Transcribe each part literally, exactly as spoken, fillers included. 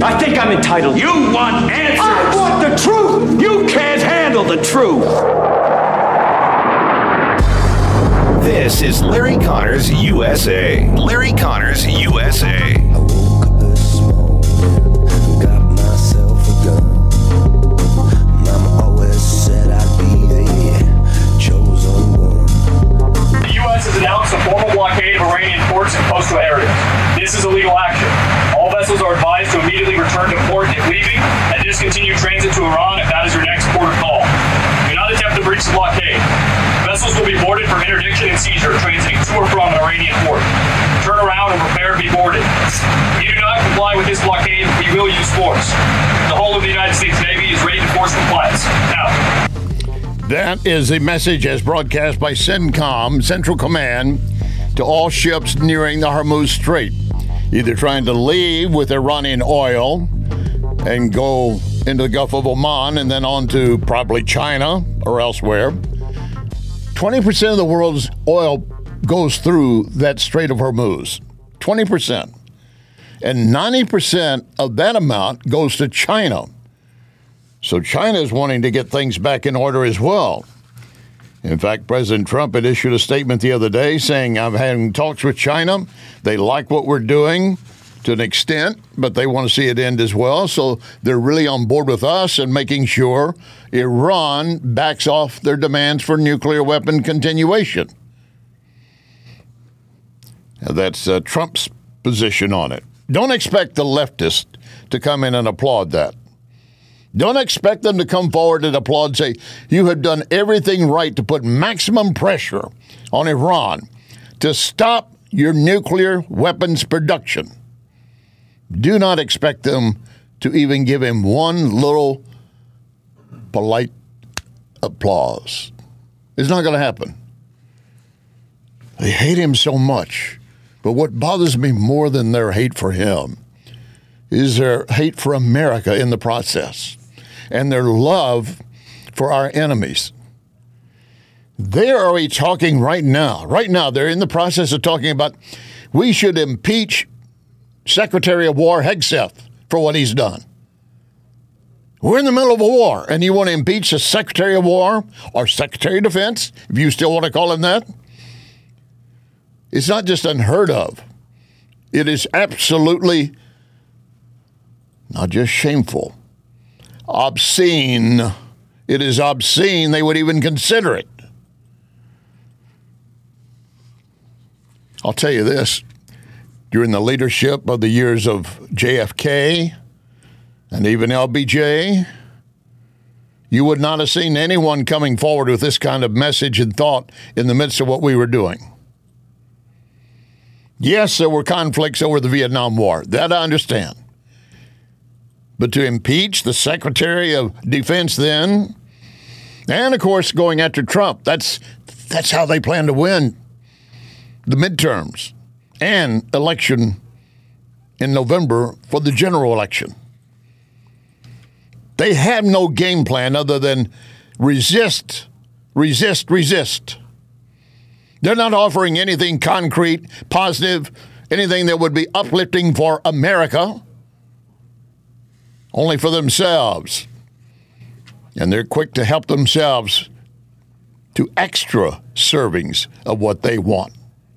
I think I'm entitled. You want answers. I want the truth. You can't handle the truth. This is Larry Connors U S A. Larry Connors U S A. I woke up this morning, got myself a gun. Mama always said I'd be the chosen one. The U S has announced a formal blockade of Iranian ports and coastal areas. This is illegal action. All vessels are advised to immediately return to port if leaving and discontinue transit to Iran if that is your next port of call. Do not attempt to breach the blockade. Vessels will be boarded for interdiction and seizure transiting to or from an Iranian port. Turn around and prepare to be boarded. If you do not comply with this blockade, we will use force. The whole of the United States Navy is ready to force compliance. Now. That is a message as broadcast by CENTCOM, Central Command, to all ships nearing the Hormuz Strait, either trying to leave with Iranian oil and go into the Gulf of Oman and then on to probably China or elsewhere. twenty percent of the world's oil goes through that Strait of Hormuz. twenty percent. And ninety percent of that amount goes to China. So China is wanting to get things back in order as well. In fact, President Trump had issued a statement the other day saying, I'm having talks with China. They like what we're doing to an extent, but they want to see it end as well. So they're really on board with us and making sure Iran backs off their demands for nuclear weapon continuation. Now, that's uh, Trump's position on it. Don't expect the leftists to come in and applaud that. Don't expect them to come forward and applaud and say, you have done everything right to put maximum pressure on Iran to stop your nuclear weapons production. Do not expect them to even give him one little polite applause. It's not going to happen. They hate him so much. But what bothers me more than their hate for him is their hate for America in the process and their love for our enemies. They are already talking right now. Right now, they're in the process of talking about we should impeach Secretary of War Hegseth for what he's done. We're in the middle of a war, and you want to impeach the Secretary of War or Secretary of Defense, if you still want to call him that? It's not just unheard of. It is absolutely not just shameful, obscene. It is obscene they would even consider it. I'll tell you this. During the leadership of the years of J F K and even L B J, you would not have seen anyone coming forward with this kind of message and thought in the midst of what we were doing. Yes, there were conflicts over the Vietnam War. That I understand. But to impeach the Secretary of Defense then, and of course going after Trump, that's that's how they plan to win the midterms and election in November for the general election. They have no game plan other than resist, resist, resist. They're not offering anything concrete, positive, anything that would be uplifting for America, only for themselves. And they're quick to help themselves to extra servings of what they want.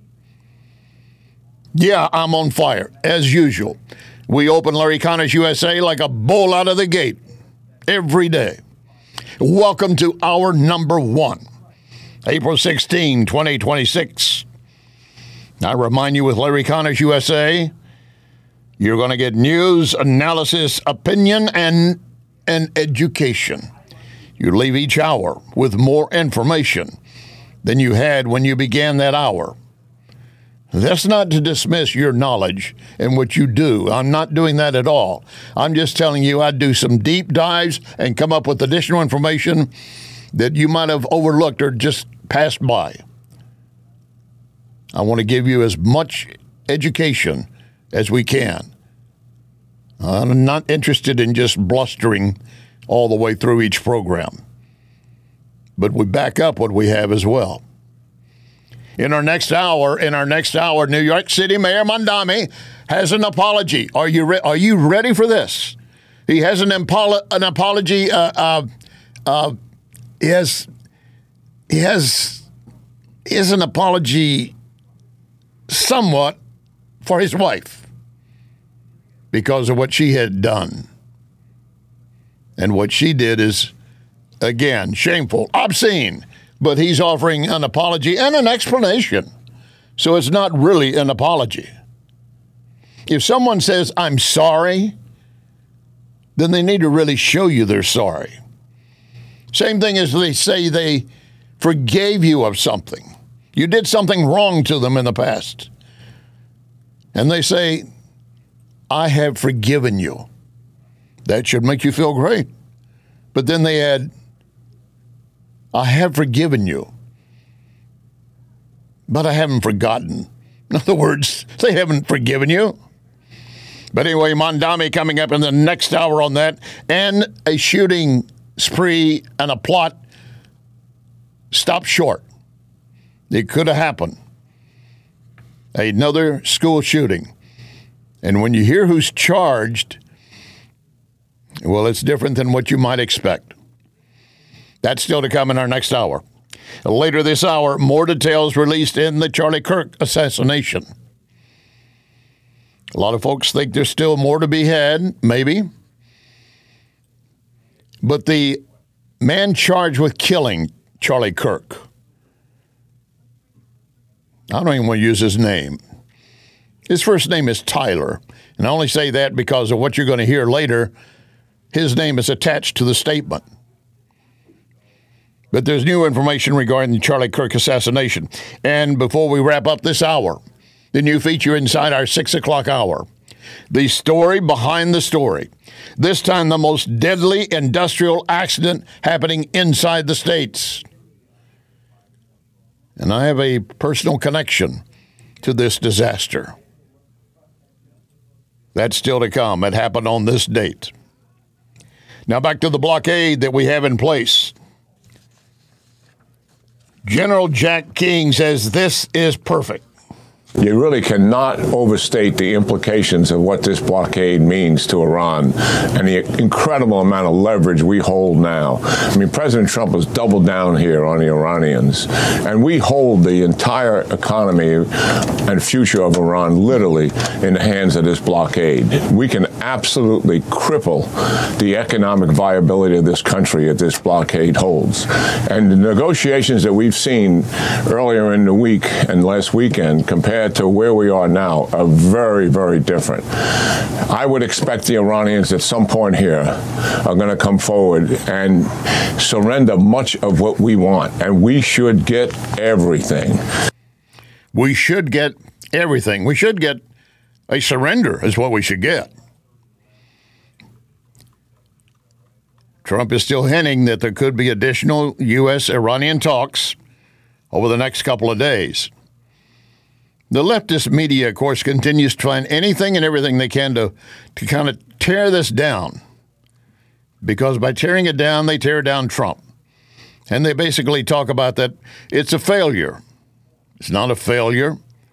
Yeah, I'm on fire, as usual. We open Larry Connors U S A like a bull out of the gate every day. Welcome to our number one, April sixteenth, twenty twenty-six. I remind you with Larry Connors U S A, you're going to get news, analysis, opinion, and, and education. You leave each hour with more information than you had when you began that hour. That's not to dismiss your knowledge and what you do. I'm not doing that at all. I'm just telling you I do some deep dives and come up with additional information that you might have overlooked or just passed by. I want to give you as much education as we can. I'm not interested in just blustering all the way through each program. But we back up what we have as well. In our next hour, in our next hour, New York City Mayor Mondami has an apology. Are you re- are you ready for this? He has an, impolo- an apology. Uh, uh, uh, he has he has he has an apology, somewhat, for his wife because of what she had done, and what she did is, again, shameful, obscene. But he's offering an apology and an explanation. So it's not really an apology. If someone says, I'm sorry, then they need to really show you they're sorry. Same thing as they say they forgave you of something. You did something wrong to them in the past. And they say, I have forgiven you. That should make you feel great. But then they add, I have forgiven you, but I haven't forgotten. In other words, they haven't forgiven you. But anyway, Mondami coming up in the next hour on that, and a shooting spree and a plot stopped short. It could have happened. Another school shooting. And when you hear who's charged, well, it's different than what you might expect. That's still to come in our next hour. Later this hour, more details released in the Charlie Kirk assassination. A lot of folks think there's still more to be had, maybe. But the man charged with killing Charlie Kirk, I don't even want to use his name. His first name is Tyler. And I only say that because of what you're going to hear later. His name is attached to the statement. But there's new information regarding the Charlie Kirk assassination. And before we wrap up this hour, the new feature inside our six o'clock hour, the story behind the story. This time, the most deadly industrial accident happening inside the States. And I have a personal connection to this disaster. That's still to come. It happened on this date. Now back to the blockade that we have in place. General Jack King says this is perfect. You really cannot overstate the implications of what this blockade means to Iran and the incredible amount of leverage we hold now. I mean, President Trump has doubled down here on the Iranians, and we hold the entire economy and future of Iran literally in the hands of this blockade. We can absolutely cripple the economic viability of this country if this blockade holds. And the negotiations that we've seen earlier in the week and last weekend compared to where we are now are very, very different. I would expect the Iranians at some point here are going to come forward and surrender much of what we want, and we should get everything. We should get everything. We should get a surrender is what we should get. Trump is still hinting that there could be additional U S Iranian talks over the next couple of days. The leftist media, of course, continues to find anything and everything they can to, to kind of tear this down. Because by tearing it down, they tear down Trump. And they basically talk about that it's a failure. It's not a failure.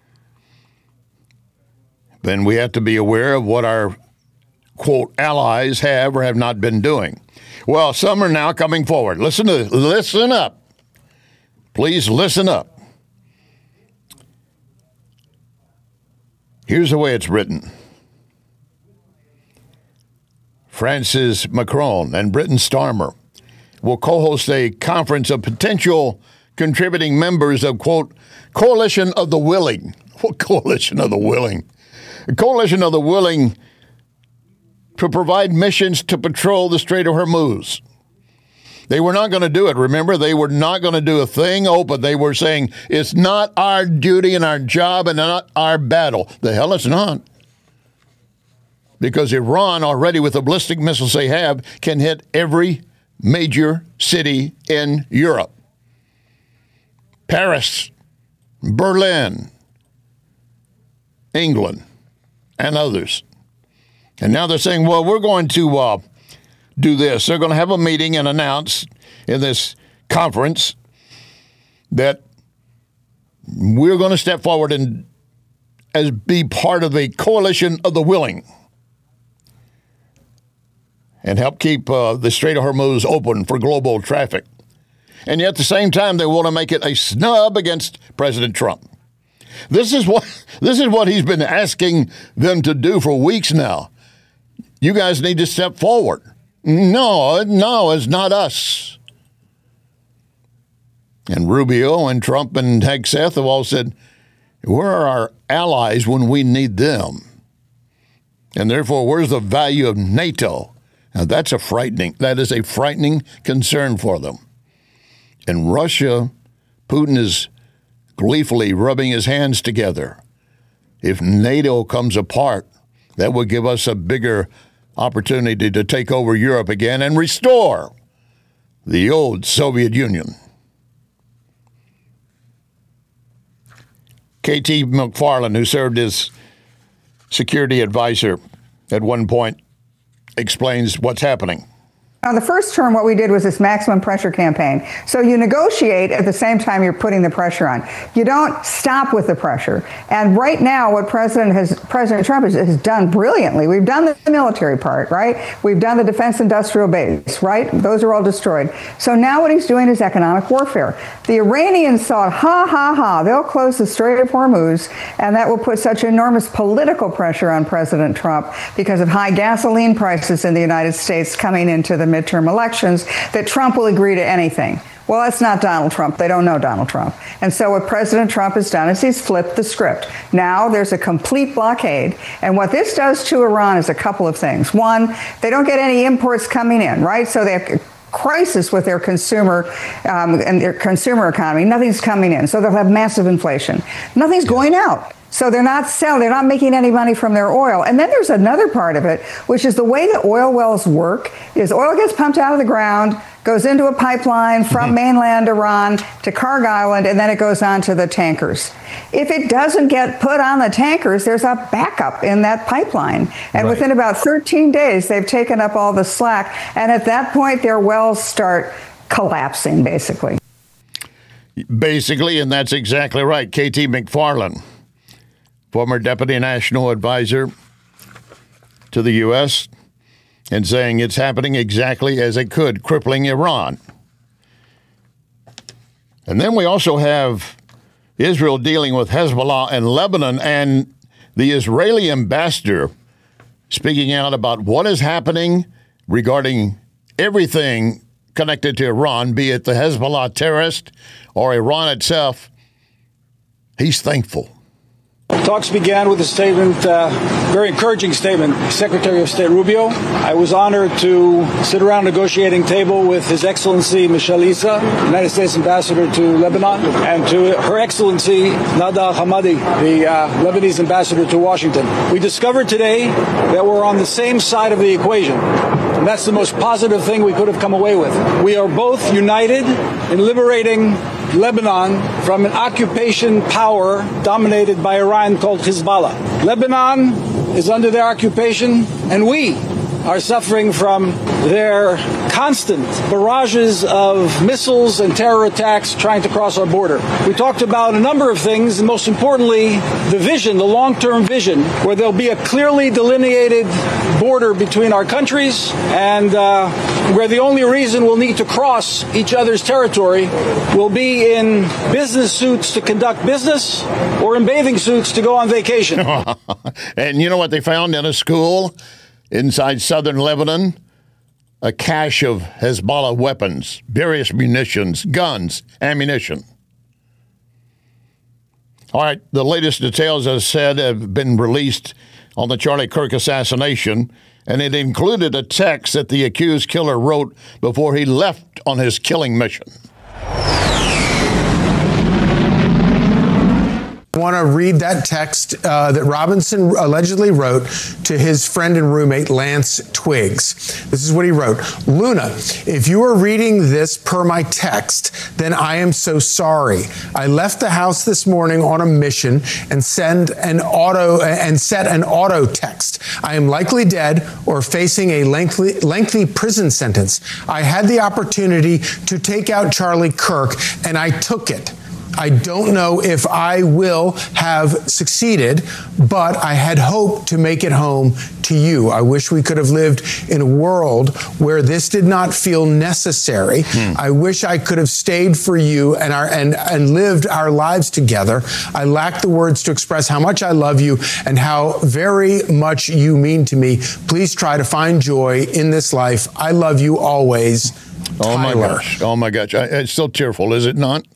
Then we have to be aware of what our, quote, allies have or have not been doing. Well, some are now coming forward. Listen to listen up. Please listen up. Here's the way it's written. Francis Macron and Britton Starmer will co-host a conference of potential contributing members of, quote, Coalition of the Willing. What Coalition of the Willing? A Coalition of the Willing to provide missions to patrol the Strait of Hormuz. They were not going to do it. Remember, they were not going to do a thing open. They were saying, it's not our duty and our job and not our battle. The hell it's not. Because Iran, already with the ballistic missiles they have, can hit every major city in Europe. Paris, Berlin, England, and others. And now they're saying, well, we're going to uh, do this. They're going to have a meeting and announce in this conference that we're going to step forward and as be part of a coalition of the willing and help keep uh, the Strait of Hormuz open for global traffic. And yet at the same time, they want to make it a snub against President Trump. This is what this is what he's been asking them to do for weeks now. You guys need to step forward. No, no, it's not us. And Rubio and Trump and Hegseth have all said, where are our allies when we need them? And therefore, where's the value of NATO? Now, that's a frightening, that is a frightening concern for them. And Russia, Putin is gleefully rubbing his hands together. If NATO comes apart, that would give us a bigger opportunity to take over Europe again and restore the old Soviet Union. K T McFarland, who served as security advisor at one point, explains what's happening. Now, the first term, what we did was this maximum pressure campaign. So you negotiate at the same time you're putting the pressure on. You don't stop with the pressure. And right now, what President has, President Trump has, has done brilliantly, we've done the military part, right? We've done the defense industrial base, right? Those are all destroyed. So now what he's doing is economic warfare. The Iranians thought, ha, ha, ha, they'll close the Strait of Hormuz, and that will put such enormous political pressure on President Trump because of high gasoline prices in the United States coming into the midterm elections, that Trump will agree to anything. Well, that's not Donald Trump. They don't know Donald Trump. And so what President Trump has done is he's flipped the script. Now there's a complete blockade. And what this does to Iran is a couple of things. One, they don't get any imports coming in, right? So they have crisis with their consumer um, and their consumer economy. Nothing's coming in. So they'll have massive inflation. Nothing's going out. So they're not selling, they're not making any money from their oil. And then there's another part of it, which is the way that oil wells work is oil gets pumped out of the ground, goes into a pipeline from mm-hmm. mainland Iran to Kharg Island, and then it goes on to the tankers. If it doesn't get put on the tankers, there's a backup in that pipeline. And right. within about thirteen days, they've taken up all the slack. And at that point, their wells start collapsing, basically. Basically, and that's exactly right. K T McFarland, former deputy national advisor to the U S, and saying it's happening exactly as it could, crippling Iran. And then we also have Israel dealing with Hezbollah and Lebanon, and the Israeli ambassador speaking out about what is happening regarding everything connected to Iran, be it the Hezbollah terrorist or Iran itself. He's thankful. Talks began with a statement, uh, very encouraging statement, Secretary of State Rubio. I was honored to sit around a negotiating table with His Excellency Michel Issa, United States Ambassador to Lebanon, and to Her Excellency Nada Hamadi, the uh, Lebanese Ambassador to Washington. We discovered today that we're on the same side of the equation. And that's the most positive thing we could have come away with. We are both united in liberating Lebanon from an occupation power dominated by Iran called Hezbollah. Lebanon is under their occupation, and we are suffering from their constant barrages of missiles and terror attacks trying to cross our border. We talked about a number of things, and most importantly, the vision, the long-term vision, where there'll be a clearly delineated border between our countries, and uh, where the only reason we'll need to cross each other's territory will be in business suits to conduct business or in bathing suits to go on vacation. And you know what they found in a school inside southern Lebanon? A cache of Hezbollah weapons, various munitions, guns, ammunition. All right, the latest details, as I said, have been released on the Charlie Kirk assassination, and it included a text that the accused killer wrote before he left on his killing mission. I want to read that text uh, that Robinson allegedly wrote to his friend and roommate, Lance Twiggs. This is what he wrote. Luna, if you are reading this per my text, then I am so sorry. I left the house this morning on a mission and send an auto and set an auto text. I am likely dead or facing a lengthy, lengthy prison sentence. I had the opportunity to take out Charlie Kirk, and I took it. I don't know if I will have succeeded, but I had hoped to make it home to you. I wish we could have lived in a world where this did not feel necessary. Hmm. I wish I could have stayed for you and our and, and lived our lives together. I lack the words to express how much I love you and how very much you mean to me. Please try to find joy in this life. I love you always. Oh, Tyler. my gosh. Oh, my gosh. I, it's still tearful, is it not?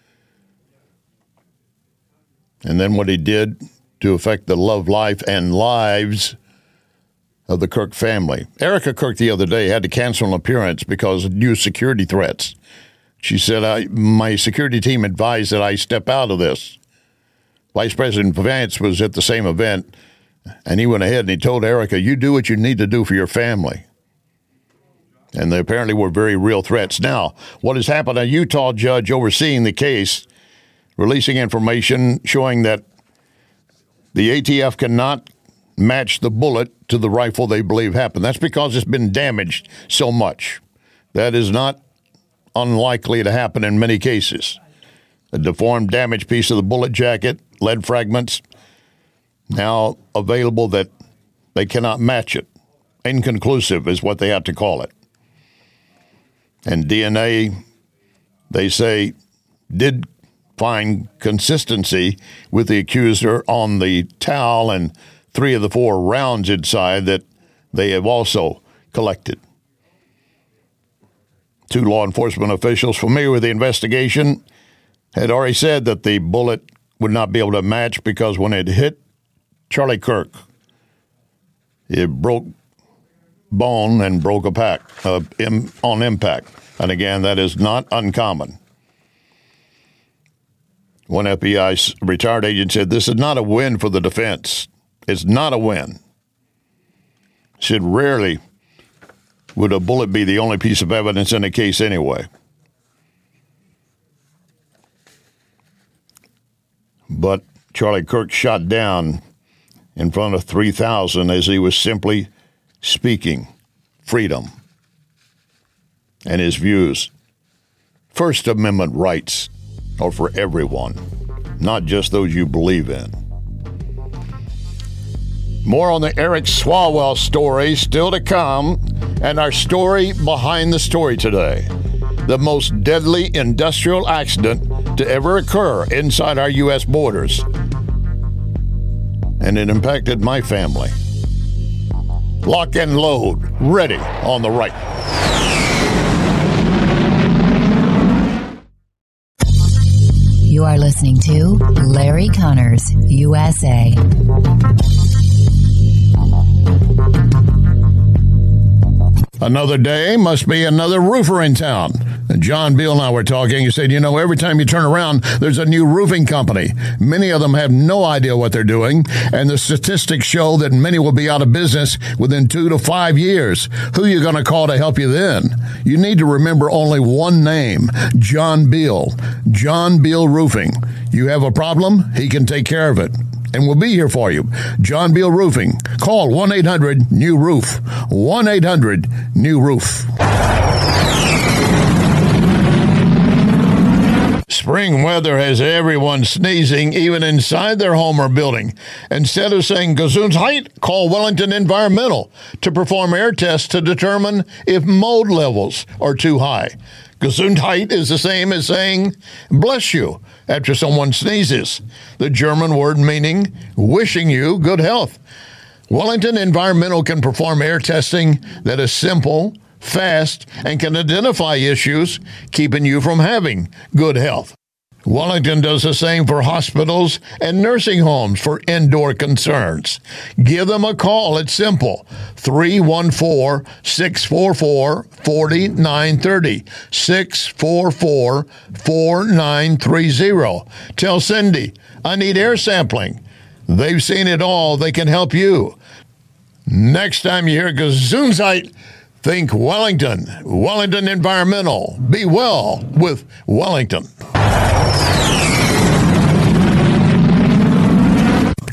And then what he did to affect the love life and lives of the Kirk family. Erica Kirk the other day had to cancel an appearance because of new security threats. She said, I, my security team advised that I step out of this. Vice President Vance was at the same event, and he went ahead and he told Erica, you do what you need to do for your family. And they apparently were very real threats. Now, what has happened, a Utah judge overseeing the case, releasing information showing that the A T F cannot match the bullet to the rifle they believe happened. That's because it's been damaged so much. That is not unlikely to happen in many cases. A deformed, damaged piece of the bullet jacket, lead fragments, now available that they cannot match it. Inconclusive is what they have to call it. And D N A, they say, did find consistency with the accuser on the towel and three of the four rounds inside that they have also collected. Two law enforcement officials familiar with the investigation had already said that the bullet would not be able to match because when it hit Charlie Kirk, it broke bone and broke a pack uh, im- on impact. And again, that is not uncommon. One F B I retired agent said, this is not a win for the defense. It's not a win. Said rarely would a bullet be the only piece of evidence in a case anyway. But Charlie Kirk shot down in front of three thousand as he was simply speaking freedom and his views. First Amendment rights are for everyone, not just those you believe in. More on the Eric Swalwell story still to come, and our story behind the story today. The most deadly industrial accident to ever occur inside our U S borders. And it impacted my family. Lock and load, ready on the right. You are listening to Larry Connors, U S A. Another day must be another roofer in town. John Beal and I were talking. He said, you know, every time you turn around, there's a new roofing company. Many of them have no idea what they're doing, and the statistics show that many will be out of business within two to five years. Who are you going to call to help you then? You need to remember only one name, John Beal. John Beal Roofing. You have a problem, he can take care of it. And we'll be here for you. John Beal Roofing. Call one eight hundred new roof. one eight hundred new roof. Spring weather has everyone sneezing, even inside their home or building. Instead of saying Gesundheit, call Wellington Environmental to perform air tests to determine if mold levels are too high. Gesundheit is the same as saying bless you after someone sneezes, the German word meaning wishing you good health. Wellington Environmental can perform air testing that is simple, fast, and can identify issues keeping you from having good health. Wellington does the same for hospitals and nursing homes for indoor concerns. Give them a call. It's simple. three one four, six four four, four nine three zero. six four four, four nine three zero. Tell Cindy, I need air sampling. They've seen it all. They can help you. Next time you hear Gesundheit, think Wellington. Wellington Environmental. Be well with Wellington.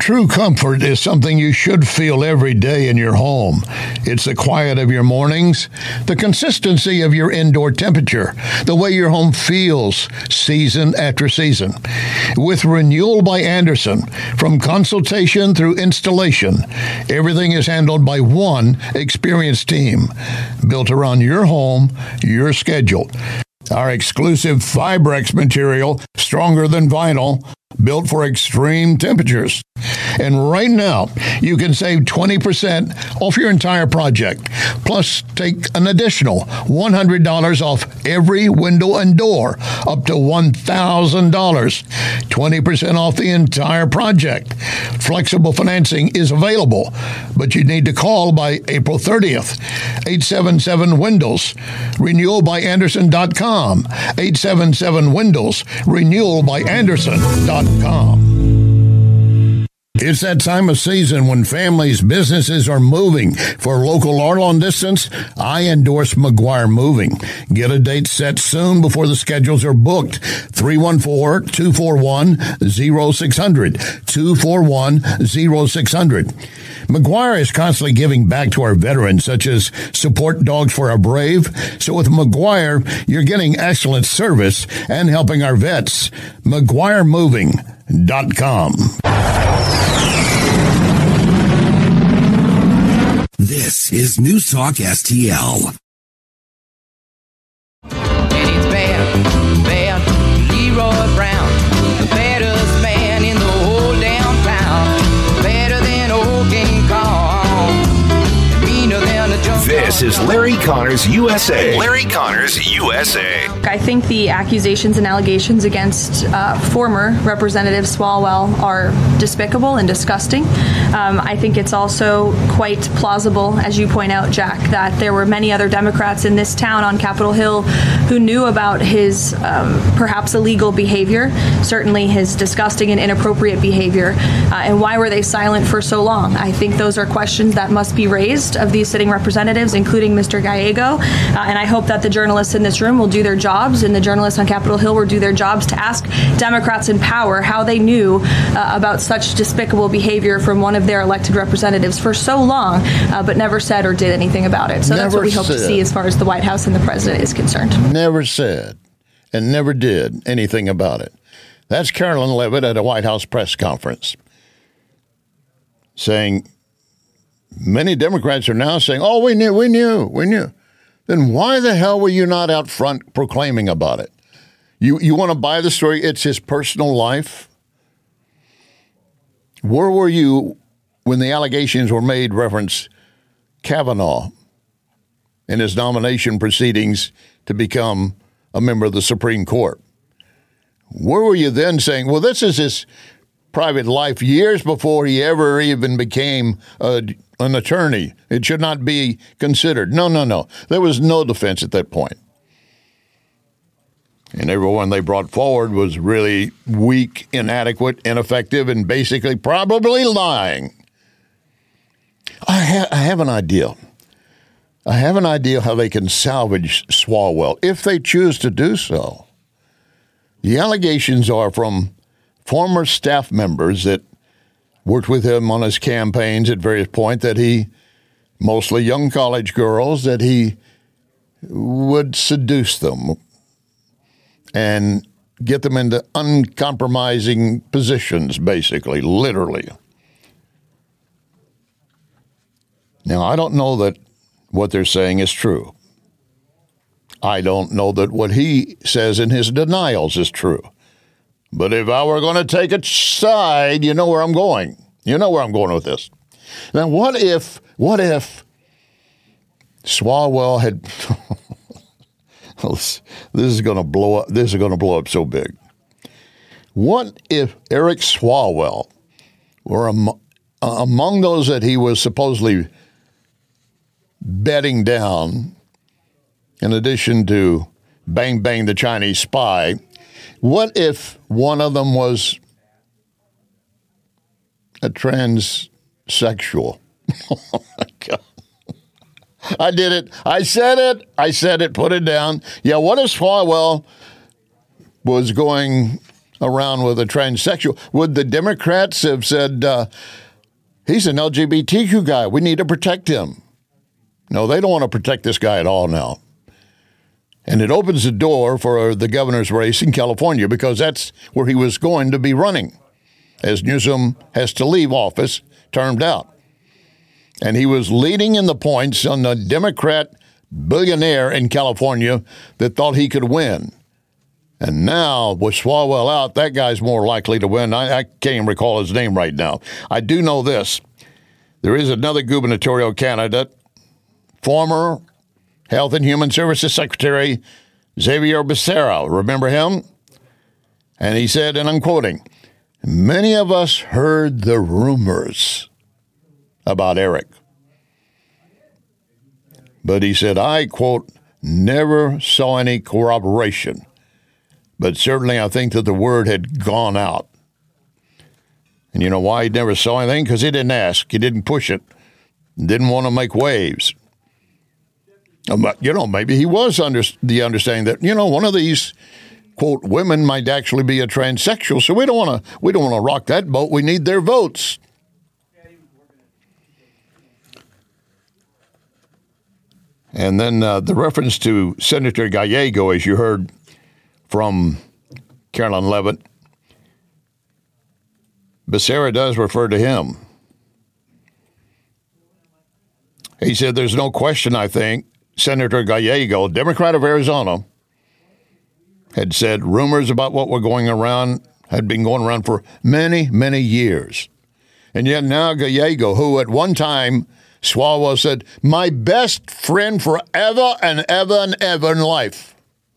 True comfort is something you should feel every day in your home. It's the quiet of your mornings, the consistency of your indoor temperature, the way your home feels season after season. With Renewal by Andersen, from consultation through installation, everything is handled by one experienced team, built around your home, your schedule. Our exclusive Fibrex material, stronger than vinyl, built for extreme temperatures. And right now, you can save twenty percent off your entire project. Plus, take an additional one hundred dollars off every window and door, up to one thousand dollars. twenty percent off the entire project. Flexible financing is available, but you need to call by April thirtieth. eight seven seven Windows, renewal by andersen dot com. eight seven seven Windows, renewal by andersen dot com. It's that time of season when families, businesses are moving. For local or long distance, I endorse McGuire Moving. Get a date set soon before the schedules are booked. three one four, two four one, zero six zero zero. two four one, zero six zero zero. McGuire is constantly giving back to our veterans, such as Support Dogs for Our Brave. So with McGuire, you're getting excellent service and helping our vets. McGuire Moving dot com. This is News Talk S T L. And it's bad, bad, Leroy Brown, the baddest man in the whole damn town. Better than old King Kong, meaner than a jump. This is Larry Connors U S A. Larry Connors U S A. I think the accusations and allegations against uh, former Representative Swalwell are despicable and disgusting. Um, I think it's also quite plausible, as you point out, Jack, that there were many other Democrats in this town on Capitol Hill who knew about his um, perhaps illegal behavior, certainly his disgusting and inappropriate behavior, uh, and why were they silent for so long? I think those are questions that must be raised of these sitting representatives, including Mister Gallego, uh, and I hope that the journalists in this room will do their jobs, and the journalists on Capitol Hill will do their jobs to ask Democrats in power how they knew uh, about such despicable behavior from one of their elected representatives for so long, uh, but never said or did anything about it. So Never that's what we hope to said. see as far as the White House and the president is concerned. Never said and never did anything about it. That's Carolyn Levitt at a White House press conference saying many Democrats are now saying, oh, we knew, we knew, we knew. Then why the hell were you not out front proclaiming about it? You you want to buy the story? It's his personal life. Where were you when the allegations were made reference Kavanaugh in his nomination proceedings to become a member of the Supreme Court? Where were you then saying, well, this is his private life, years before he ever even became a, an attorney? It should not be considered. No, no, no. There was no defense at that point. And everyone they brought forward was really weak, inadequate, ineffective, and basically probably lying. I, ha- I have an idea. I have an idea how they can salvage Swalwell if they choose to do so. The allegations are from former staff members that worked with him on his campaigns at various points, that he, mostly young college girls, that he would seduce them and get them into uncompromising positions, basically, literally. Now, I don't know that what they're saying is true. I don't know that what he says in his denials is true. But if I were going to take a side, you know where I'm going. You know where I'm going with this. Now, what if, what if Swalwell had, this is going to blow up, this is going to blow up so big. What if Eric Swalwell were am, among those that he was supposedly bedding down, in addition to Bang Bang the Chinese spy? What if one of them was a transsexual? Oh, my God. I did it. I said it. I said it. Put it down. Yeah, what if Swalwell was going around with a transsexual. Would the Democrats have said, uh, he's an L G B T Q guy, we need to protect him? No, they don't want to protect this guy at all now. And it opens the door for the governor's race in California, because that's where he was going to be running, as Newsom has to leave office, termed out. And he was leading in the points on the Democrat billionaire in California that thought he could win. And now, with Swalwell out, that guy's more likely to win. I, I can't even recall his name right now. I do know this. There is another gubernatorial candidate, former Health and Human Services Secretary Xavier Becerra. Remember him? And he said, and I'm quoting, "Many of us heard the rumors about Eric. But," he said, "I, quote, never saw any corroboration. But certainly I think that the word had gone out." And you know why he never saw anything? Because he didn't ask. He didn't push it. Didn't want to make waves. But, you know, maybe he was under the understanding that, you know, one of these, quote, women might actually be a transsexual. So we don't want to we don't want to rock that boat. We need their votes. And then uh, the reference to Senator Gallego, as you heard from Carolyn Levitt, Becerra does refer to him. He said, "There's no question, I think, Senator Gallego, Democrat of Arizona, had said rumors about what were going around had been going around for many, many years. And yet now Gallego, who at one time Swalwell said, my best friend forever and ever and ever in life."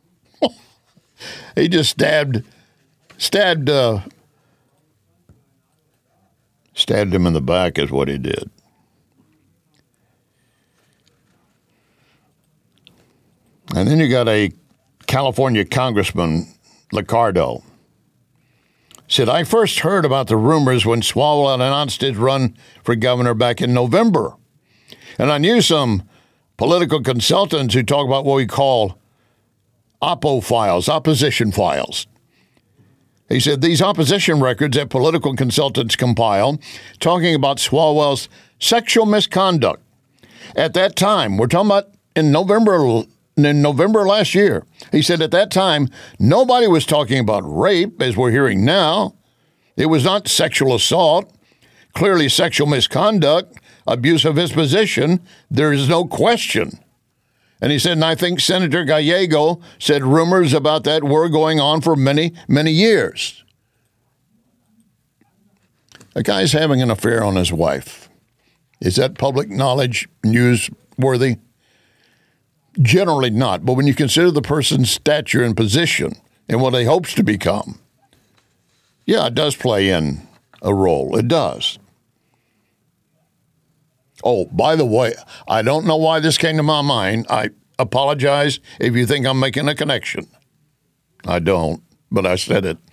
He just stabbed, stabbed, uh, stabbed him in the back is what he did. And then you got a California Congressman, Liccardo, said, "I first heard about the rumors when Swalwell announced his run for governor back in November. And I knew some political consultants who talk about what we call oppo files, opposition files." He said, "These opposition records that political consultants compile talking about Swalwell's sexual misconduct. At that time," we're talking about in November in November last year, he said, "at that time, nobody was talking about rape as we're hearing now. It was not sexual assault, clearly sexual misconduct, abuse of his position. There is no question." And he said, and I think Senator Gallego said rumors about that were going on for many, many years. A guy's having an affair on his wife. Is that public knowledge, newsworthy? Generally not. But when you consider the person's stature and position and what he hopes to become, yeah, it does play in a role. It does. Oh, by the way, I don't know why this came to my mind. I apologize if you think I'm making a connection. I don't, but I said it.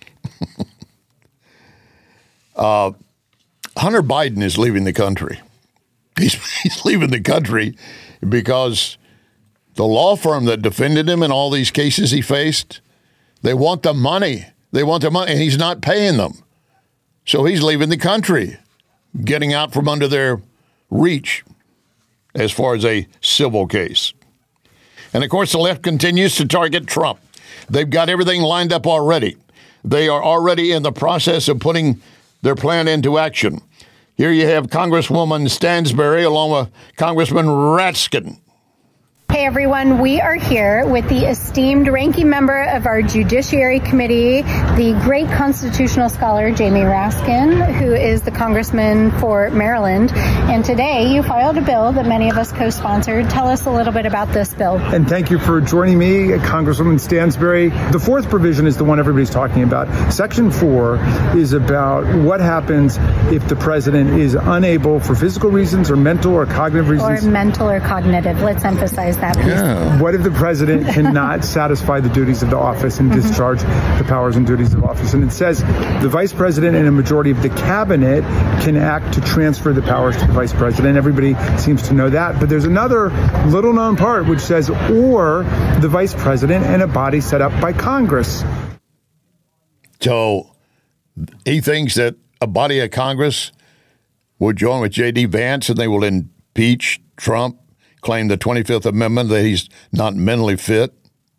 uh, Hunter Biden is leaving the country. He's, he's leaving the country because the law firm that defended him in all these cases he faced, they want the money. They want the money, and he's not paying them. So he's leaving the country, getting out from under their reach as far as a civil case. And, of course, the left continues to target Trump. They've got everything lined up already. They are already in the process of putting their plan into action. Here you have Congresswoman Stansbury along with Congressman Raskin. Hey everyone, we are here with the esteemed ranking member of our Judiciary Committee, the great constitutional scholar Jamie Raskin, who is the congressman for Maryland. And today you filed a bill that many of us co-sponsored. Tell us a little bit about this bill. And thank you for joining me, Congresswoman Stansbury. The fourth provision is the one everybody's talking about. Section four is about what happens if the president is unable for physical reasons or mental or cognitive reasons. Or mental or cognitive. Let's emphasize that. Yeah. What if the president cannot satisfy the duties of the office and discharge mm-hmm. the powers and duties of office? And it says the vice president and a majority of the cabinet can act to transfer the powers to the vice president. Everybody seems to know that. But there's another little known part which says, or the vice president and a body set up by Congress. So he thinks that a body of Congress will join with J D. Vance and they will impeach Trump, claim the twenty-fifth Amendment, that he's not mentally fit.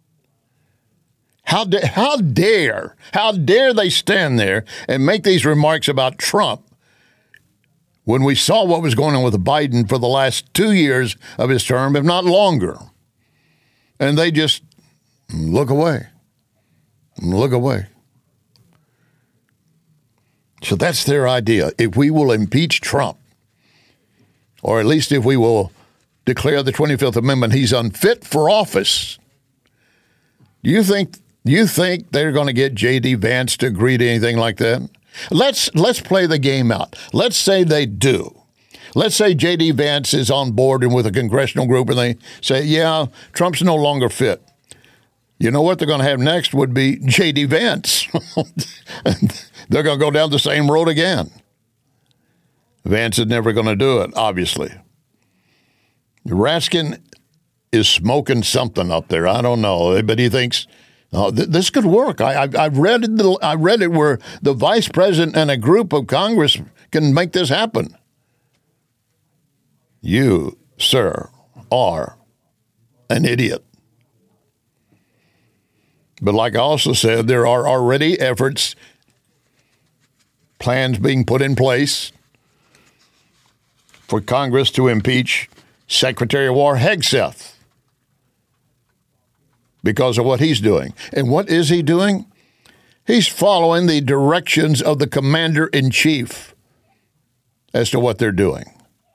How, da- how dare, how dare they stand there and make these remarks about Trump when we saw what was going on with Biden for the last two years of his term, if not longer. And they just look away, look away. So that's their idea. If we will impeach Trump, or at least if we will declare the twenty-fifth Amendment, he's unfit for office. Do you think, you think they're going to get J D. Vance to agree to anything like that? Let's let's play the game out. Let's say they do. Let's say J D. Vance is on board and with a congressional group and they say, yeah, Trump's no longer fit. You know what they're going to have next would be J D. Vance. They're going to go down the same road again. Vance is never going to do it, obviously. Raskin is smoking something up there. I don't know, but he thinks, oh, th- this could work. I, I, I've read it. I read it where the vice president and a group of Congress can make this happen. You, sir, are an idiot. But like I also said, there are already efforts, plans being put in place for Congress to impeach Secretary of War Hegseth because of what he's doing. And what is he doing? He's following the directions of the commander-in-chief as to what they're doing.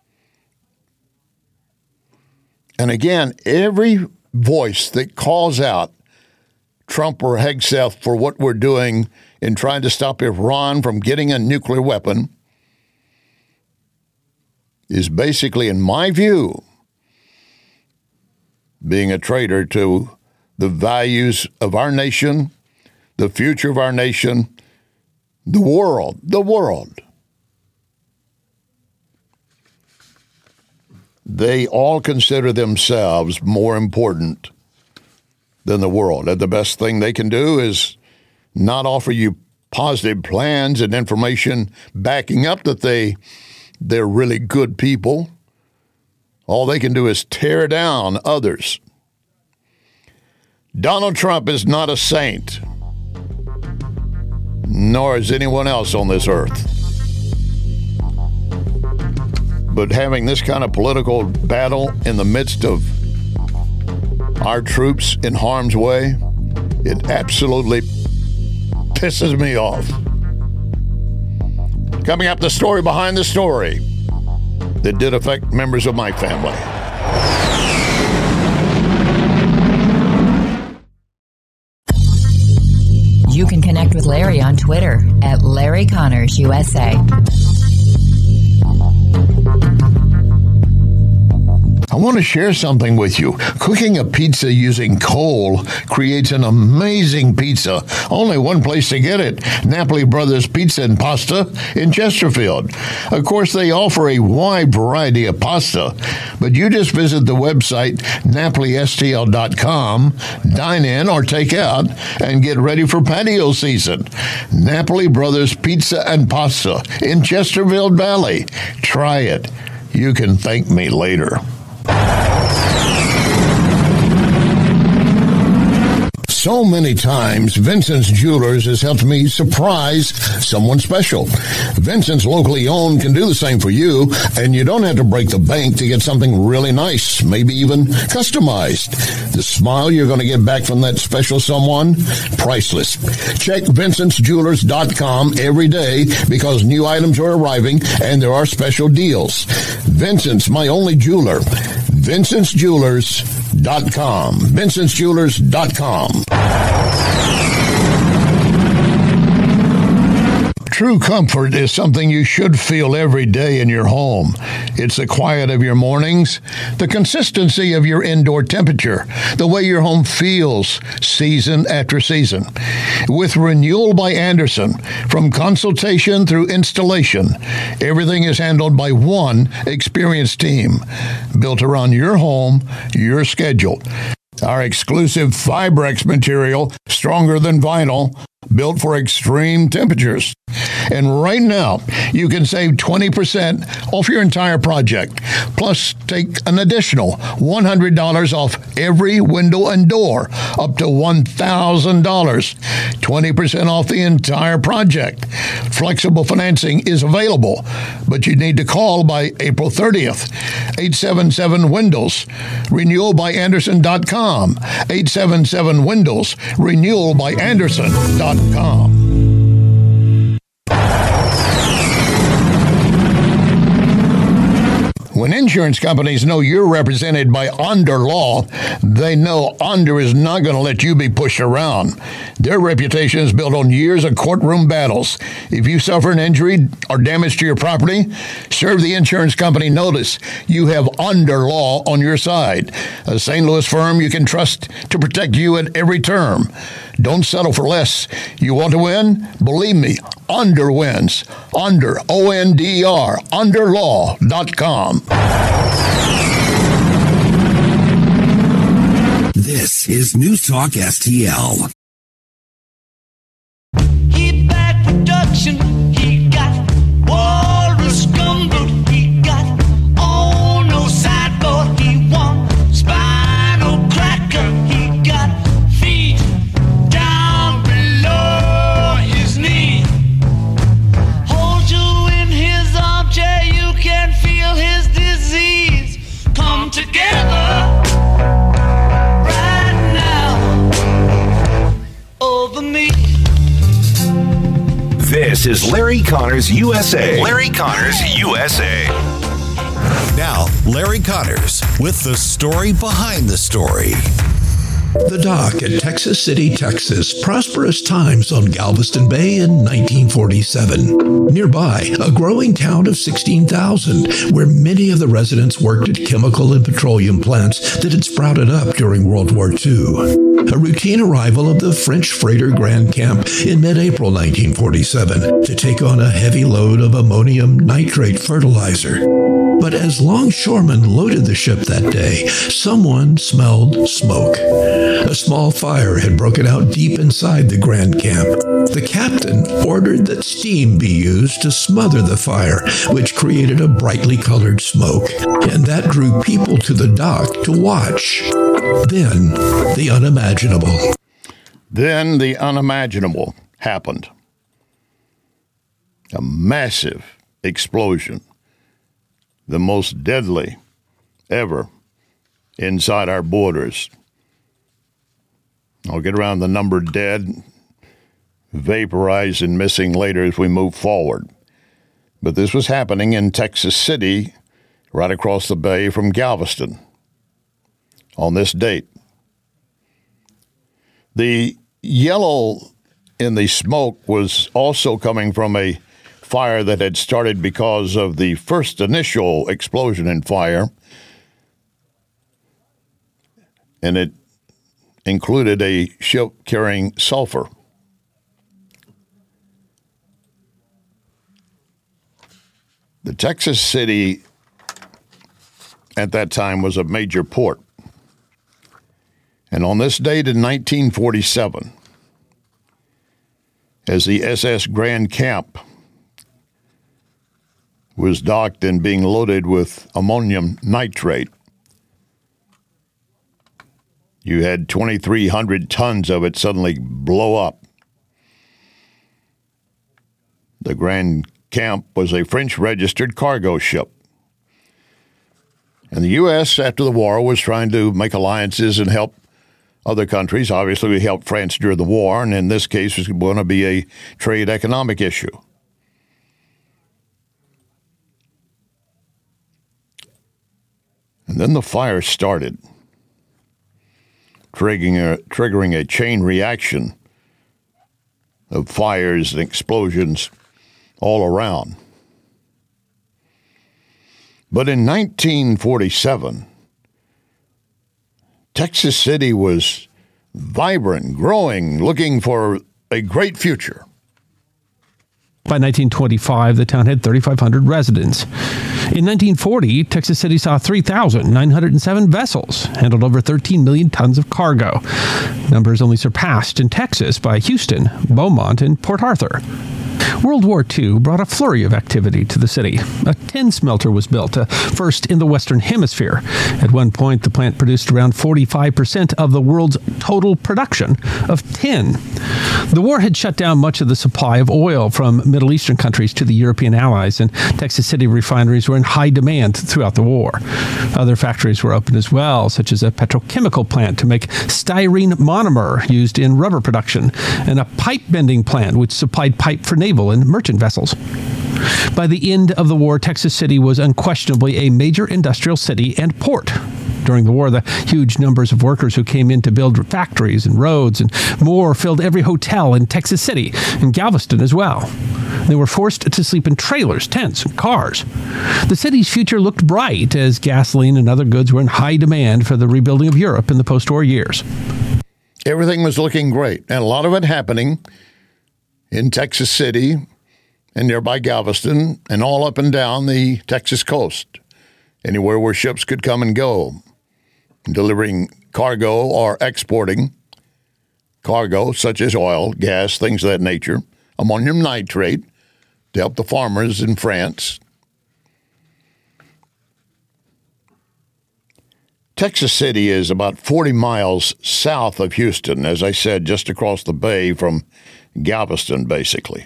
And again, every voice that calls out Trump or Hegseth for what we're doing in trying to stop Iran from getting a nuclear weapon is basically, in my view, being a traitor to the values of our nation, the future of our nation, the world, the world. They all consider themselves more important than the world. And the best thing they can do is not offer you positive plans and information backing up that they, they're really good people. All they can do is tear down others. Donald Trump is not a saint, nor is anyone else on this earth. But having this kind of political battle in the midst of our troops in harm's way, it absolutely pisses me off. Coming up, the story behind the story that did affect members of my family. You can connect with Larry on Twitter at Larry Connors U S A. I want to share something with you. Cooking a pizza using coal creates an amazing pizza. Only one place to get it, Napoli Brothers Pizza and Pasta in Chesterfield. Of course, they offer a wide variety of pasta, but you just visit the website napoli s t l dot com, dine in or take out, and get ready for patio season. Napoli Brothers Pizza and Pasta in Chesterfield Valley. Try it. You can thank me later. So many times, Vincent's Jewelers has helped me surprise someone special. Vincent's, locally owned, can do the same for you, and you don't have to break the bank to get something really nice, maybe even customized. The smile you're going to get back from that special someone, priceless. Check Vincent's Jewelers dot com every day because new items are arriving and there are special deals. Vincent's, my only jeweler. Vincent's Jewelers dot com. Vincent's Jewelers dot com. True comfort is something you should feel every day in your home. It's the quiet of your mornings, the consistency of your indoor temperature, the way your home feels season after season. With Renewal by Andersen, from consultation through installation, everything is handled by one experienced team, built around your home, your schedule. Our exclusive Fibrex material, stronger than vinyl, built for extreme temperatures. And right now, you can save twenty percent off your entire project. Plus, take an additional one hundred dollars off every window and door, up to one thousand dollars. twenty percent off the entire project. Flexible financing is available, but you need to call by April thirtieth. eight seven seven Windows. Renewal by Anderson dot com. eight seven seven Windows. Renewal by Anderson dot com. When insurance companies know you're represented by Under Law, they know Under is not going to let you be pushed around. Their reputation is built on years of courtroom battles. If you suffer an injury or damage to your property, serve the insurance company notice. You have Under Law on your side, a Saint Louis firm you can trust to protect you at every term. Don't settle for less. You want to win? Believe me, Under wins. Under, O N D R, under law dot com. This is News Talk S T L. He back production. He got walrus gumbo. He got on no sideboard. He want spinal cracker. He got feet down below his knee. Hold you in his armchair. You can feel his disease come together. This is Larry Connors U S A. Larry Connors U S A. Now, Larry Connors with the story behind the story. The dock at Texas City, Texas, prosperous times on Galveston Bay in nineteen forty-seven. Nearby, a growing town of sixteen thousand, where many of the residents worked at chemical and petroleum plants that had sprouted up during World War Two. A routine arrival of the French freighter Grand Camp in mid-April nineteen forty-seven to take on a heavy load of ammonium nitrate fertilizer. But as longshoremen loaded the ship that day, someone smelled smoke. A small fire had broken out deep inside the Grand Camp. The captain ordered that steam be used to smother the fire, which created a brightly colored smoke, and that drew people to the dock to watch. Then, the unimaginable. Then the unimaginable happened. A massive explosion. The most deadly ever inside our borders. I'll get around the number dead, vaporized, and missing later as we move forward. But this was happening in Texas City, right across the bay from Galveston, on this date. The yellow in the smoke was also coming from a fire that had started because of the first initial explosion in fire, and it included a ship carrying sulfur. The Texas City at that time was a major port. And on this date in nineteen forty-seven, as the S S Grand Camp was docked and being loaded with ammonium nitrate, you had twenty-three hundred tons of it suddenly blow up. The Grand Camp was a French-registered cargo ship. And the U S, after the war, was trying to make alliances and help other countries. Obviously, we helped France during the war, and in this case, it was going to be a trade economic issue. And then the fire started, triggering a, triggering a chain reaction of fires and explosions all around. But in nineteen forty-seven, Texas City was vibrant, growing, looking for a great future. By nineteen twenty-five, the town had thirty-five hundred residents. In nineteen forty, Texas City saw three thousand nine hundred seven vessels, handled over thirteen million tons of cargo. Numbers only surpassed in Texas by Houston, Beaumont, and Port Arthur. World War Two brought a flurry of activity to the city. A tin smelter was built, uh, first in the Western Hemisphere. At one point, the plant produced around forty-five percent of the world's total production of tin. The war had shut down much of the supply of oil from Middle Eastern countries to the European allies, and Texas City refineries were in high demand throughout the war. Other factories were opened as well, such as a petrochemical plant to make styrene monomer used in rubber production, and a pipe bending plant which supplied pipe for naval and merchant vessels. By the end of the war, Texas City was unquestionably a major industrial city and port. During the war, the huge numbers of workers who came in to build factories and roads and more filled every hotel in Texas City and Galveston as well. They were forced to sleep in trailers, tents, and cars. The city's future looked bright as gasoline and other goods were in high demand for the rebuilding of Europe in the post-war years. Everything was looking great, and a lot of it happening in Texas City and nearby Galveston and all up and down the Texas coast, anywhere where ships could come and go, delivering cargo or exporting cargo such as oil, gas, things of that nature, ammonium nitrate to help the farmers in France. Texas City is about forty miles south of Houston, as I said, just across the bay from Galveston, basically.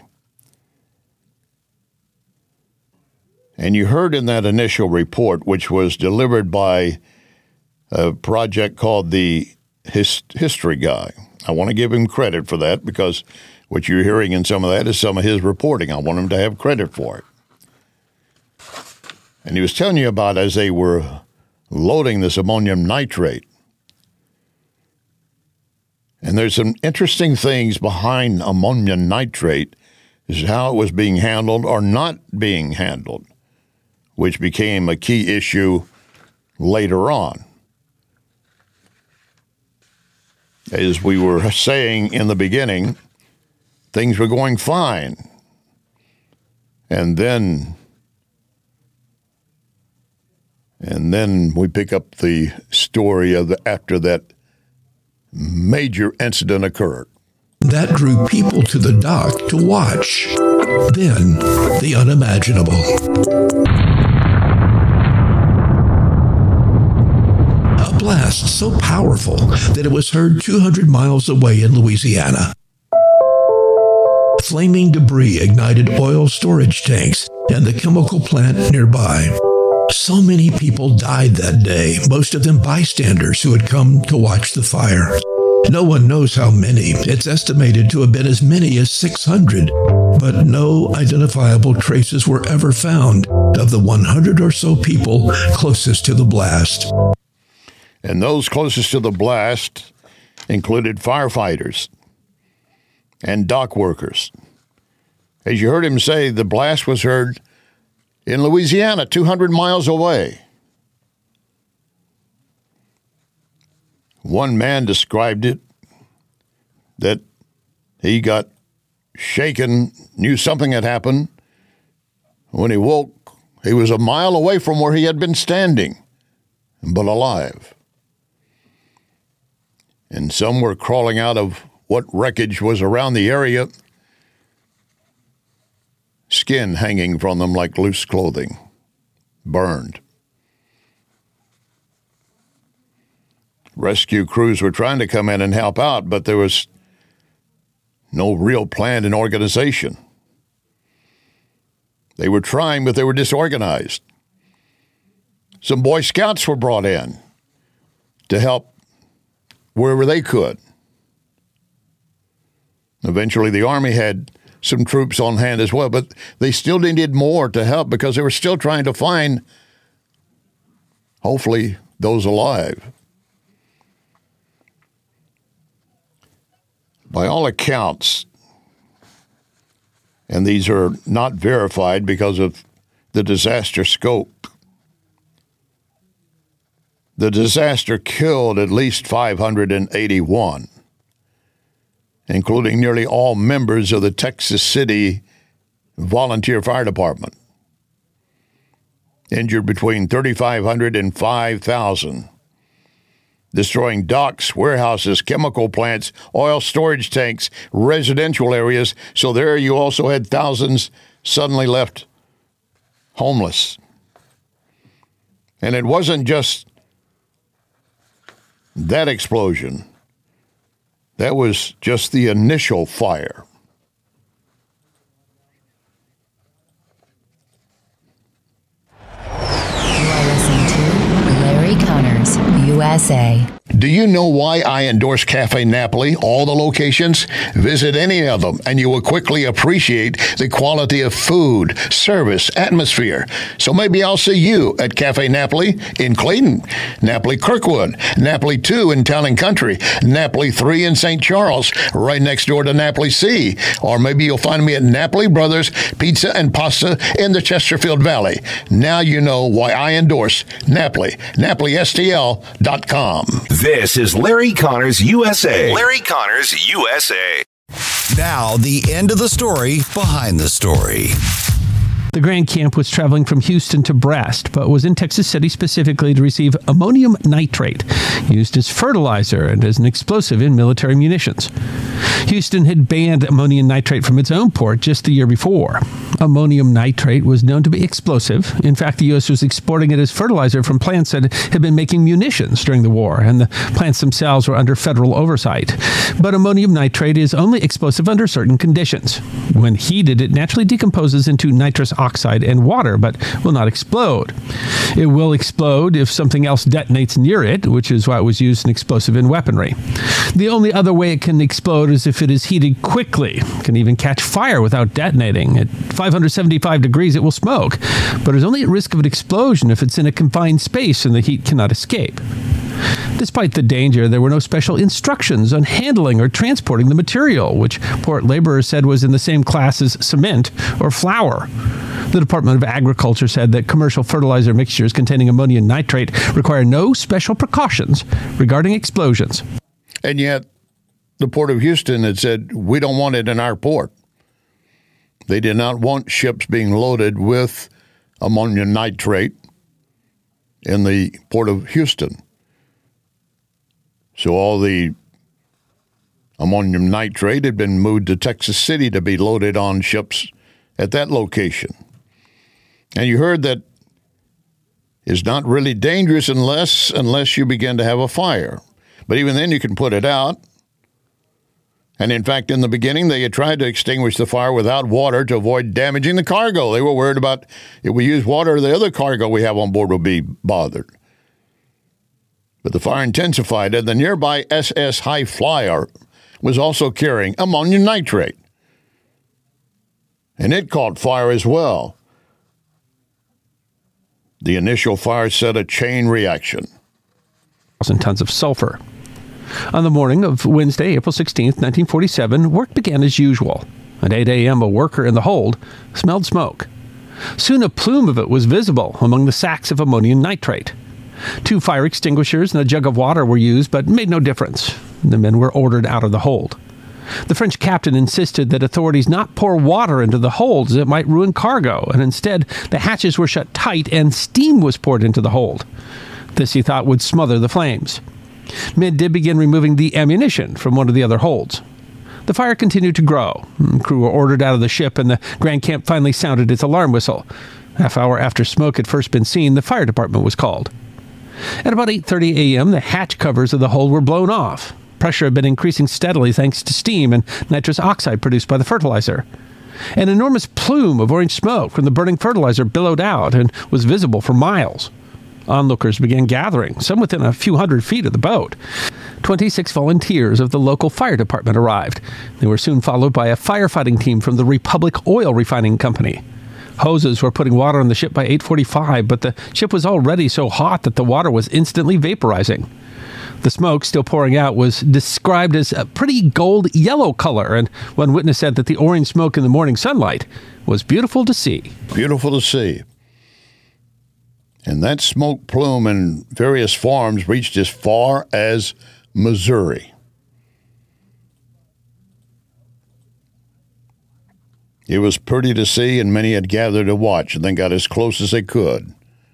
And you heard in that initial report, which was delivered by a project called the Hist- History Guy. I want to give him credit for that because what you're hearing in some of that is some of his reporting. I want him to have credit for it. And he was telling you about as they were loading this ammonium nitrate. And there's some interesting things behind ammonium nitrate, is how it was being handled or not being handled, which became a key issue later on. As we were saying in the beginning, things were going fine. And then, and then we pick up the story of the, after that major incident occurred. That drew people to the dock to watch. Then, the unimaginable. A blast so powerful that it was heard two hundred miles away in Louisiana. Flaming debris ignited oil storage tanks and the chemical plant nearby. So many people died that day, most of them bystanders who had come to watch the fire. No one knows how many. It's estimated to have been as many as six hundred, but no identifiable traces were ever found of the one hundred or so people closest to the blast. And those closest to the blast included firefighters and dock workers. As you heard him say, the blast was heard in Louisiana, two hundred miles away. One man described it that he got shaken, knew something had happened. When he woke, he was a mile away from where he had been standing, but alive. And some were crawling out of what wreckage was around the area, skin hanging from them like loose clothing, burned. Rescue crews were trying to come in and help out, but there was no real plan and organization. They were trying, but they were disorganized. Some Boy Scouts were brought in to help wherever they could. Eventually, the Army had some troops on hand as well, but they still needed more to help because they were still trying to find, hopefully, those alive. By all accounts, and these are not verified because of the disaster scope, the disaster killed at least five hundred eighty-one, including nearly all members of the Texas City Volunteer Fire Department. injured between thirty-five hundred and five thousand, destroying docks, warehouses, chemical plants, oil storage tanks, residential areas. So there you also had thousands suddenly left homeless. And it wasn't just that explosion. That was just the initial fire. You are listening to Larry Connors, U S A. Do you know why I endorse Cafe Napoli, all the locations? Visit any of them, and you will quickly appreciate the quality of food, service, atmosphere. So maybe I'll see you at Cafe Napoli in Clayton, Napoli Kirkwood, Napoli two in Town and Country, Napoli three in Saint Charles, right next door to Napoli C. Or maybe you'll find me at Napoli Brothers Pizza and Pasta in the Chesterfield Valley. Now you know why I endorse Napoli, Napoli S T L dot com. This is Larry Connors U S A. Larry Connors U S A. Now, the end of the story behind the story. The Grand Camp was traveling from Houston to Brest, but was in Texas City specifically to receive ammonium nitrate, used as fertilizer and as an explosive in military munitions. Houston had banned ammonium nitrate from its own port just the year before. Ammonium nitrate was known to be explosive. In fact, the U S was exporting it as fertilizer from plants that had been making munitions during the war, and the plants themselves were under federal oversight. But ammonium nitrate is only explosive under certain conditions. When heated, it naturally decomposes into nitrous oxide and water, but will not explode. It will explode if something else detonates near it, which is why it was used as an explosive in weaponry. The only other way it can explode is if it is heated quickly. It can even catch fire without detonating. At five hundred seventy-five degrees, it will smoke, but is only at risk of an explosion if it's in a confined space and the heat cannot escape. Despite the danger, there were no special instructions on handling or transporting the material, which port laborers said was in the same class as cement or flour. The Department of Agriculture said that commercial fertilizer mixtures containing ammonium nitrate require no special precautions regarding explosions. And yet, the Port of Houston had said, we don't want it in our port. They did not want ships being loaded with ammonium nitrate in the Port of Houston. So all the ammonium nitrate had been moved to Texas City to be loaded on ships at that location. And you heard that it's not really dangerous unless unless you begin to have a fire. But even then you can put it out. And in fact, in the beginning, they had tried to extinguish the fire without water to avoid damaging the cargo. They were worried about if we use water, the other cargo we have on board will be bothered. But the fire intensified, and the nearby S S High Flyer was also carrying ammonium nitrate. And it caught fire as well. The initial fire set a chain reaction. Thousand tons of sulfur. On the morning of Wednesday, April sixteenth, nineteen forty-seven, work began as usual. At eight a.m., a worker in the hold smelled smoke. Soon a plume of it was visible among the sacks of ammonium nitrate. Two fire extinguishers and a jug of water were used, but made no difference. The men were ordered out of the hold. The French captain insisted that authorities not pour water into the hold as it might ruin cargo, and instead the hatches were shut tight and steam was poured into the hold. This, he thought, would smother the flames. Men did begin removing the ammunition from one of the other holds. The fire continued to grow. Crew were ordered out of the ship, and the Grand Camp finally sounded its alarm whistle. Half hour after smoke had first been seen, the fire department was called. At about eight thirty a.m., the hatch covers of the hold were blown off. Pressure had been increasing steadily thanks to steam and nitrous oxide produced by the fertilizer. An enormous plume of orange smoke from the burning fertilizer billowed out and was visible for miles. Onlookers began gathering, some within a few hundred feet of the boat. twenty-six volunteers of the local fire department arrived. They were soon followed by a firefighting team from the Republic Oil Refining Company. Hoses were putting water on the ship by eight forty-five, but the ship was already so hot that the water was instantly vaporizing. The smoke, still pouring out, was described as a pretty gold-yellow color, and one witness said that the orange smoke in the morning sunlight was beautiful to see. Beautiful to see. And that smoke plume in various forms reached as far as Missouri. It was pretty to see, and many had gathered to watch and then got as close as they could.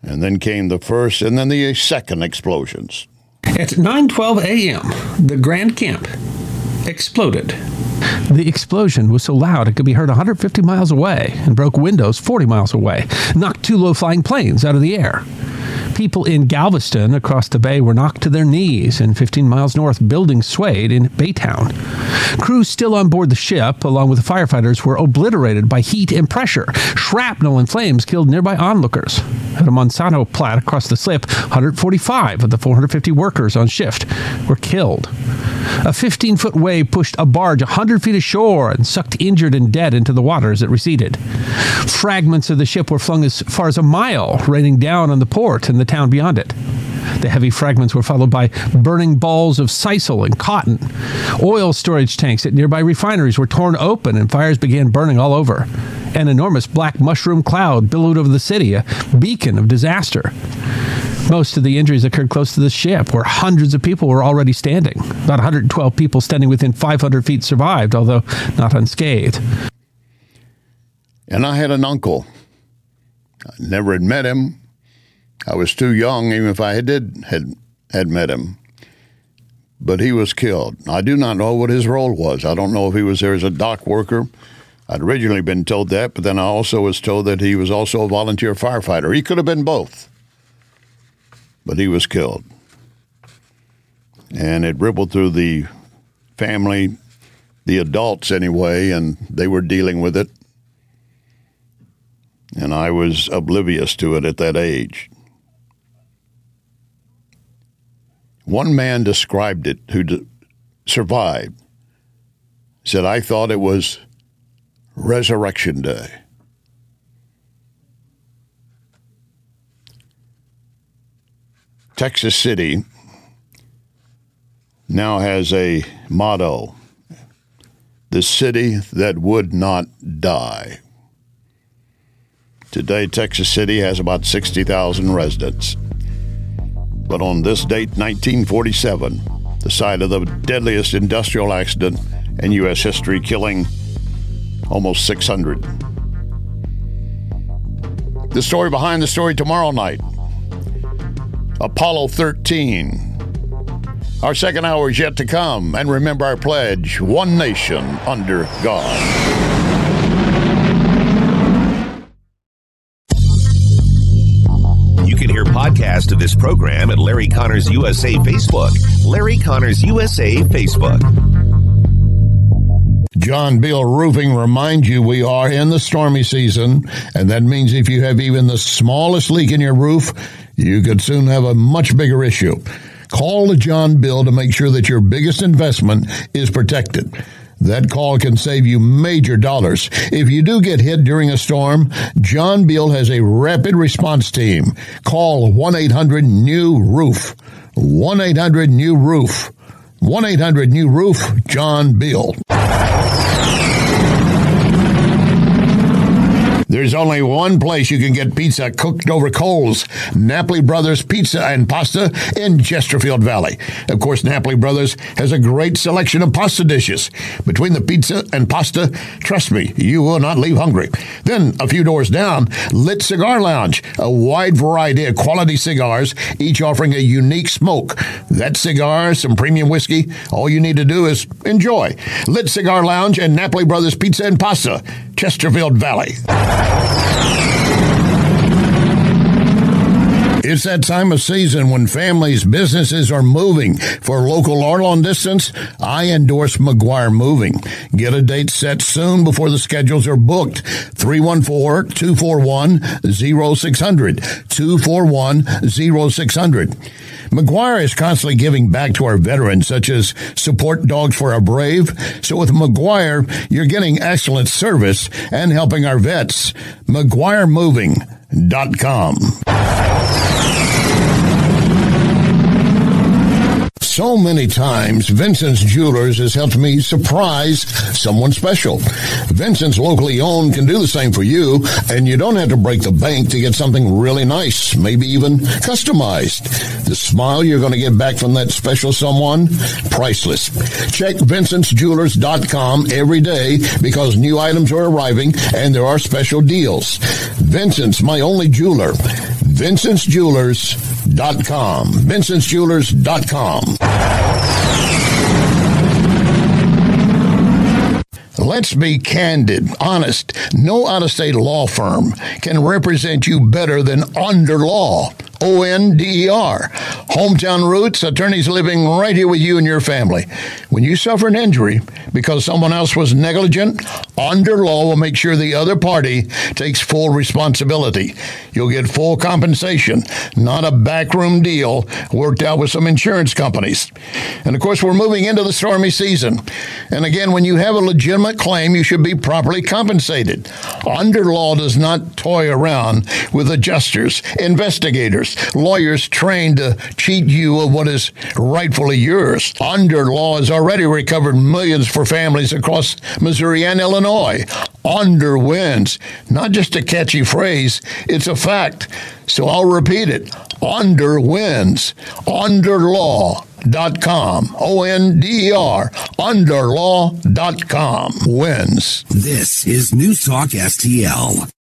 And then came the first and then the second explosions. At nine twelve a.m., the Grand Camp exploded. The explosion was so loud it could be heard one hundred fifty miles away and broke windows forty miles away, knocked two low-flying planes out of the air. People in Galveston across the bay were knocked to their knees, and fifteen miles north, buildings swayed in Baytown. Crews still on board the ship, along with the firefighters, were obliterated by heat and pressure. Shrapnel and flames killed nearby onlookers. At a Monsanto plant across the slip, one hundred forty-five of the four hundred fifty workers on shift were killed. A fifteen-foot wave pushed a barge one hundred feet ashore and sucked injured and dead into the water as it receded. Fragments of the ship were flung as far as a mile, raining down on the port and the town beyond it. The heavy fragments were followed by burning balls of sisal and cotton. Oil storage tanks at nearby refineries were torn open and fires began burning all over. An enormous black mushroom cloud billowed over the city, a beacon of disaster. Most of the injuries occurred close to the ship, where hundreds of people were already standing. About one hundred twelve people standing within five hundred feet survived, although not unscathed. And I had an uncle. I never had met him. I was too young, even if I did had had met him. But he was killed. I do not know what his role was. I don't know if he was there as a dock worker. I'd originally been told that, but then I also was told that he was also a volunteer firefighter. He could have been both. But he was killed. And it rippled through the family, the adults anyway, and they were dealing with it. And I was oblivious to it at that age. One man described it who d- survived. Said, I thought it was Resurrection Day. Texas City now has a motto, the city that would not die. Today, Texas City has about sixty thousand residents. But on this date, nineteen forty-seven, the site of the deadliest industrial accident in U S history, killing almost six hundred. The story behind the story tomorrow night. Apollo thirteen. Our second hour is yet to come. And remember our pledge, one nation under God. You can hear podcasts of this program at Larry Connors U S A Facebook. Larry Connors U S A Facebook. John Beal Roofing reminds you we are in the stormy season, and that means if you have even the smallest leak in your roof, you could soon have a much bigger issue. Call John Beal to make sure that your biggest investment is protected. That call can save you major dollars. If you do get hit during a storm, John Beal has a rapid response team. Call one eight hundred new roof. one eight hundred new roof. one eight hundred new roof, John Beal. There's only one place you can get pizza cooked over coals. Napoli Brothers Pizza and Pasta in Chesterfield Valley. Of course, Napoli Brothers has a great selection of pasta dishes. Between the pizza and pasta, trust me, you will not leave hungry. Then, a few doors down, Lit Cigar Lounge. A wide variety of quality cigars, each offering a unique smoke. That cigar, some premium whiskey, all you need to do is enjoy. Lit Cigar Lounge and Napoli Brothers Pizza and Pasta, Chesterfield Valley. It's that time of season when families, businesses are moving. For local or long distance, I endorse McGuire Moving. Get a date set soon before the schedules are booked. three one four, two four one, zero six zero zero. two four one, zero six zero zero. McGuire is constantly giving back to our veterans, such as support dogs for our brave. So with McGuire, you're getting excellent service and helping our vets. McGuire Moving dot com. So many times, Vincent's Jewelers has helped me surprise someone special. Vincent's locally owned can do the same for you, and you don't have to break the bank to get something really nice, maybe even customized. The smile you're going to get back from that special someone, priceless. Check Vincent's Jewelers dot com every day because new items are arriving and there are special deals. Vincent's, my only jeweler. Vincent's Jewelers dot com. Vincent's Jewelers dot com. Let's be candid, honest. No out-of-state law firm can represent you better than Onder Law. O N D E R. Hometown roots, attorneys living right here with you and your family. When you suffer an injury because someone else was negligent, Onder Law will make sure the other party takes full responsibility. You'll get full compensation, not a backroom deal worked out with some insurance companies. And of course, we're moving into the stormy season. And again, when you have a legitimate claim, you should be properly compensated. Onder Law does not toy around with adjusters, investigators, lawyers trained to cheat you of what is rightfully yours. Onder Law has already recovered millions for families across Missouri and Illinois. Onder wins. Not just a catchy phrase, it's a fact. So I'll repeat it. Onder wins. Onder Law dot com. O N D E R. Onder Law dot com. Wins. This is News Talk S T L.